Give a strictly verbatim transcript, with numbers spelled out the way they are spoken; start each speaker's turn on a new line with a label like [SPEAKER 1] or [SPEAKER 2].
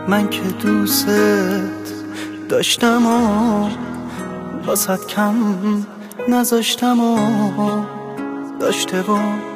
[SPEAKER 1] من که دوست داشتم و واسد کم نذاشتم و داشته و